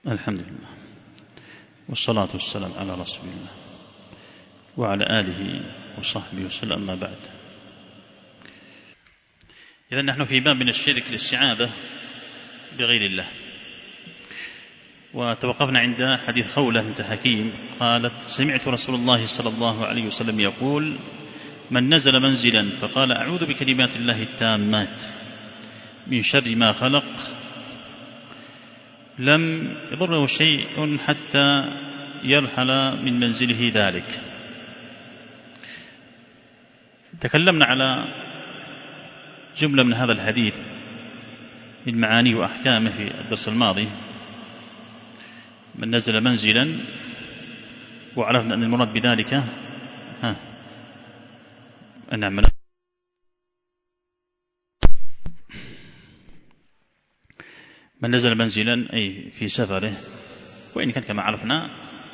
الحمد لله والصلاة والسلام على رسول الله وعلى آله وصحبه وسلم، أما بعد. إذن نحن في باب من الشرك الاستعاذة بغير الله، وتوقفنا عند حديث خولة بنت حكيم قالت: سمعت رسول الله صلى الله عليه وسلم يقول: من نزل منزلا فقال أعوذ بكلمات الله التامات من شر ما خلق لم يضره شيء حتى يرحل من منزله ذلك. تكلمنا على جملة من هذا الحديث من معانيه وأحكامه في الدرس الماضي. من نزل منزلا، وعرفنا أن المراد بذلك من نزل منزلا أي في سفره، وإن كان كما عرفنا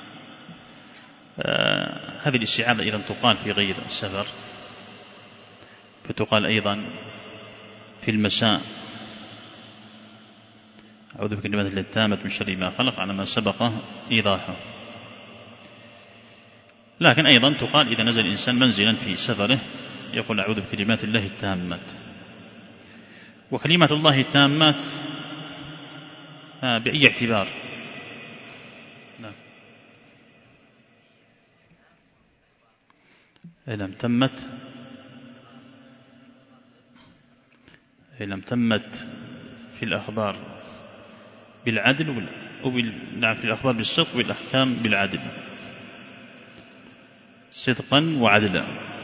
هذه الاستعاذة أيضا تقال في غير السفر، فتقال أيضا في المساء أعوذ بكلمات الله التامات من شر ما خلق، على ما سبق إيضاحه. لكن أيضا تقال إذا نزل الإنسان منزلا في سفره يقول أعوذ بكلمات الله التامات. وكلمات الله التامات بأي اعتبار؟ إذا تمت في الأخبار بالعدل في الأخبار بالصدق والأحكام بالعدل، صدقا وعدلا.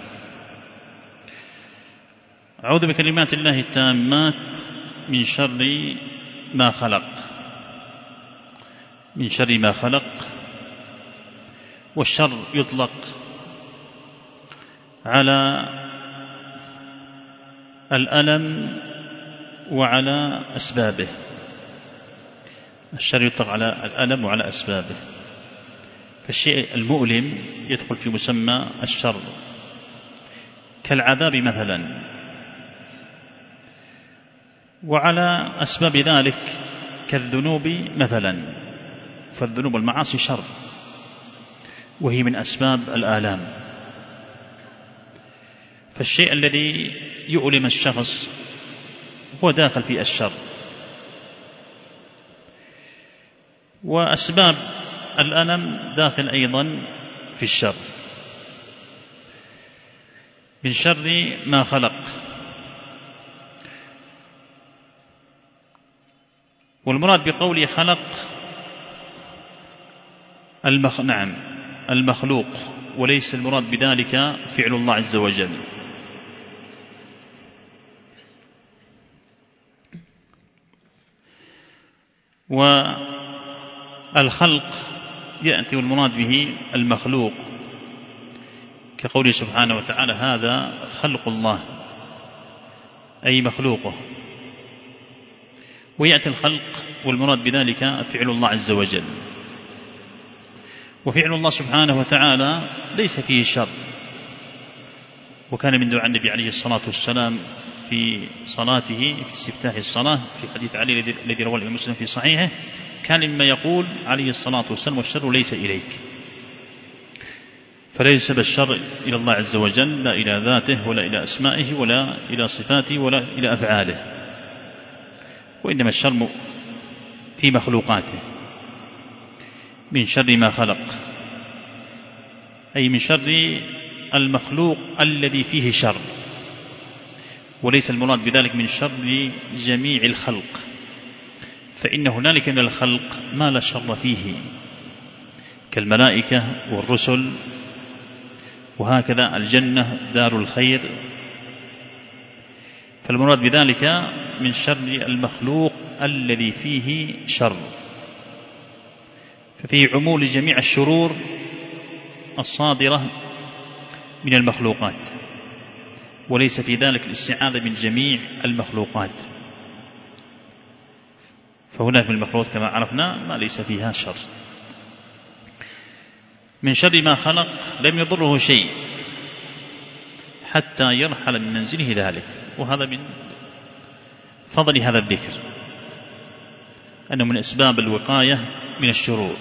أعوذ بكلمات الله التامات من شر ما خلق. من شر ما خلق، والشر يطلق على الألم وعلى أسبابه. الشر يطلق على الألم وعلى أسبابه، فالشيء المؤلم يدخل في مسمى الشر، كالعذاب مثلا. وعلى أسباب ذلك كالذنوب مثلا، فالذنوب والمعاصي شر، وهي من أسباب الآلام. فالشيء الذي يؤلم الشخص هو داخل في الشر، وأسباب الألم داخل أيضا في الشر. من شر ما خلق، والمراد بقوله خلق المخلوق، وليس المراد بذلك فعل الله عز وجل. والخلق يأتي والمراد به المخلوق، كقوله سبحانه وتعالى: هذا خلق الله، أي مخلوقه. ويأتي الخلق والمراد بذلك فعل الله عز وجل، وفعل الله سبحانه وتعالى ليس فيه شر. وكان من دعاء النبي عليه الصلاة والسلام في صلاته في استفتاح الصلاة في حديث علي الذي رواه الإمام مسلم في صحيحه، كان مما يقول عليه الصلاة والسلام: والشر ليس إليك. فليس بالشر إلى الله عز وجل، لا إلى ذاته ولا إلى أسمائه ولا إلى صفاته ولا إلى أفعاله، وإنما الشر في مخلوقاته. من شر ما خلق، أي من شر المخلوق الذي فيه شر، وليس المراد بذلك من شر جميع الخلق، فإن هنالك من الخلق ما لا شر فيه، كالملائكة والرسل، وهكذا الجنة دار الخير. فالمراد بذلك من شر المخلوق الذي فيه شر، ففيه عمول جميع الشرور الصادرة من المخلوقات، وليس في ذلك الاستعاذة من جميع المخلوقات. فهناك من المخلوقات كما عرفنا ما ليس فيها شر. من شر ما خلق لم يضره شيء حتى يرحل من منزله ذلك. وهذا من فضل هذا الذكر، أنه من أسباب الوقاية من الشرور.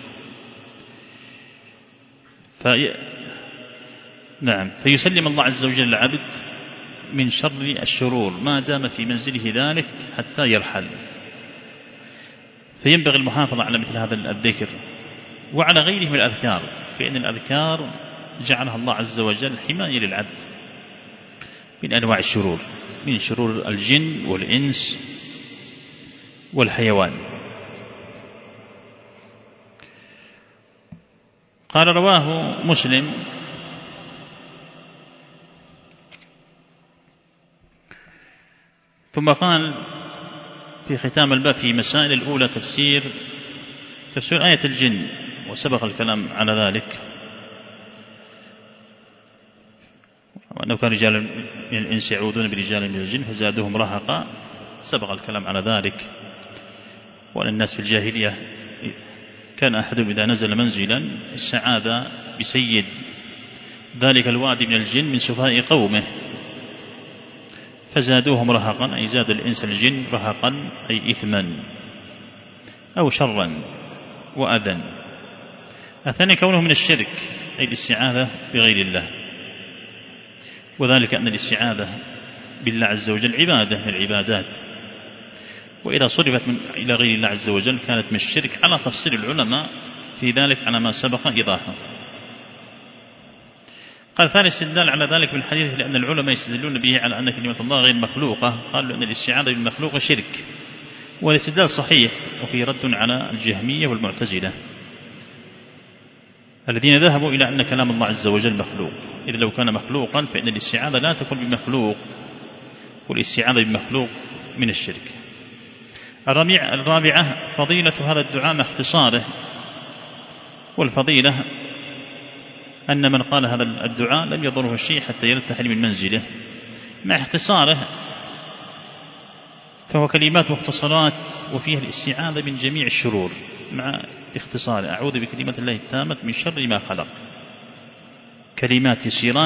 نعم، فيسلم الله عز وجل العبد من شر الشرور ما دام في منزله ذلك حتى يرحل. فينبغي المحافظة على مثل هذا الذكر وعلى غيره من الأذكار، فإن الأذكار جعلها الله عز وجل حماية للعبد من أنواع الشرور، من شرور الجن والإنس والحيوان. قال رواه مسلم ثم قال في ختام الباب في مسائل الأولى تفسير آية الجن، وسبق الكلام على ذلك، وأنه كان رجال من الإنس يعوذون برجال من الجن فزادوهم رهقا، سبق الكلام على ذلك. وأن الناس في الجاهلية كان أحدهم إذا نزل منزلا استعاذ بسيد ذلك الوادي من الجن من سفهاء قومه فزادوهم رهقا، أي زاد الإنس الجن رهقا أي إثما أو شرا وأذى. الثاني كونه من الشرك أي الاستعاذة بغير الله، وذلك أن الاستعاذة بالله عز وجل عبادة من العبادات، وإذا صرفت إلى غير الله عز وجل كانت من الشرك على تفصيل العلماء في ذلك على ما سبق إيضاحه. قال ثاني استدلال على ذلك من الحديث لأن العلماء يستدلون به على أن كلمة الله غير مخلوقة، قالوا أن الاستعاذة بالمخلوق شرك، وهذا استدلال صحيح وفيه رد على الجهمية والمعتزلة الذين ذهبوا إلى أن كلام الله عز وجل مخلوق، إذ لو كان مخلوقا فإن الاستعاذة لا تكون بمخلوق، والاستعاذة بمخلوق من الشرك. الرابعة فضيلة هذا الدعاء مع اختصاره، والفضيلة أن من قال هذا الدعاء لم يضره الشيء حتى يرتحل من منزله، مع اختصاره فهو كلمات مختصرات وفيها الاستعاذة من جميع الشرور، مع اختصاره أعوذ بكلمات الله التامة من شر ما خلق، كلمات يسيرات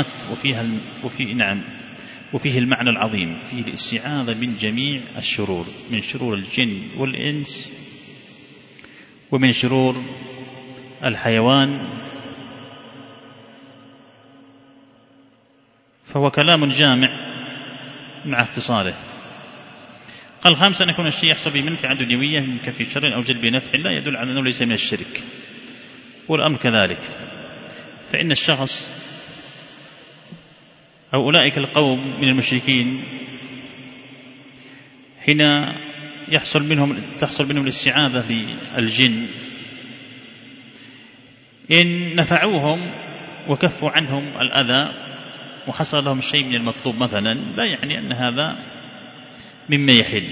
وفيه المعنى العظيم، فيه الاستعاذة من جميع الشرور، من شرور الجن والإنس ومن شرور الحيوان، فهو كلام جامع مع اختصاره. قال خامسا أن يكون الشيء يحصل بمنفعة دنيوية من كف شر أو جلب نفع لا يدل على أنه ليس من الشرك، والأمر كذلك، فإن الشخص أو أولئك القوم من المشركين حين تحصل منهم الاستعاذة بالجن إن نفعوهم وكفوا عنهم الأذى وحصل لهم شيء من المطلوب مثلا، لا يعني أن هذا مما يحل.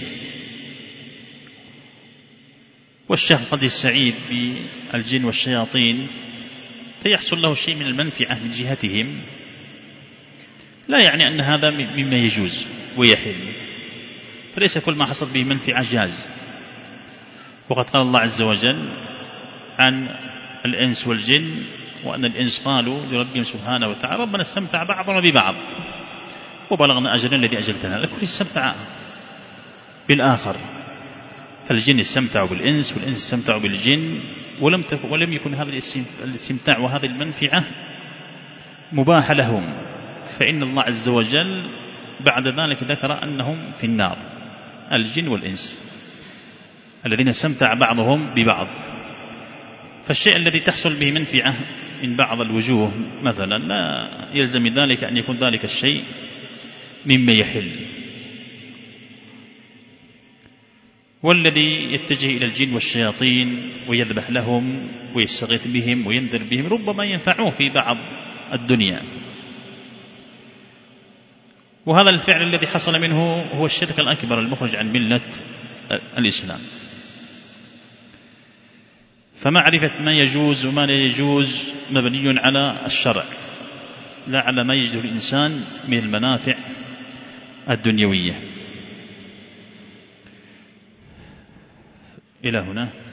والشخص قد يستعيذ بالجن والشياطين فيحصل له شيء من المنفعة من جهتهم، لا يعني أن هذا مما يجوز ويحل، فليس كل ما حصل به منفعة جاز. وقد قال الله عز وجل عن الإنس والجن وأن الإنس قالوا لربهم سبحانه وتعالى ربنا استمتع بعضنا ببعض وبلغنا أجلنا الذي أجلتنا، الكل استمتع بالآخر، فالجن استمتعوا بالإنس والإنس استمتعوا بالجن، ولم يكن هذا الاستمتاع وهذه المنفعة مباح لهم، فإن الله عز وجل بعد ذلك ذكر أنهم في النار الجن والإنس الذين استمتع بعضهم ببعض. فالشيء الذي تحصل به منفعة من بعض الوجوه مثلا لا يلزم ذلك أن يكون ذلك الشيء مما يحل. والذي يتجه إلى الجن والشياطين ويذبح لهم ويستغيث بهم وينذر بهم ربما ينفعوه في بعض الدنيا، وهذا الفعل الذي حصل منه هو الشرك الأكبر المخرج عن ملة الإسلام. فمعرفة ما يجوز وما لا يجوز مبني على الشرع لا على ما يجده الإنسان من المنافع الدنيوية. إلى هنا.